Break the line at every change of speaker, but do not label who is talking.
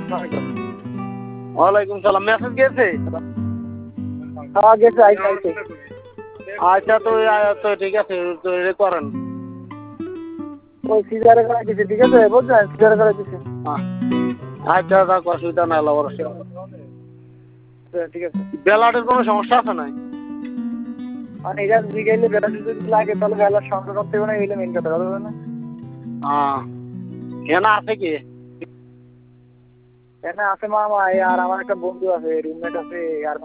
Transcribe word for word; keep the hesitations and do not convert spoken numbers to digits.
ওয়ালাইকুম সালাম। মেসেজ গেছে?
হ্যাঁ গেছে, আইসে আইসে।
আচ্ছা তো তো ঠিক আছে, তো এটা করেন।
ওই সিজারে করা দিছে, ঠিক আছে বুঝছেন, সিজারে করা দিছে।
আচ্ছা থাক, অসুবিধা নাই, আল্লাহ ভরসা।
ঠিক আছে।
বেলাটের কোনো সমস্যা আছে নাই?
মানে এটা জিগাইলে বেলা যদি লাগে তাহলে বেলার সংখ্যা করতে হবে না, এইটা মেন কথা হবে না।
হ্যাঁ, এনা আছে কি?
এখানে আছে মামা আর আমার একটা বন্ধু আছে, রুমমেট আছে আর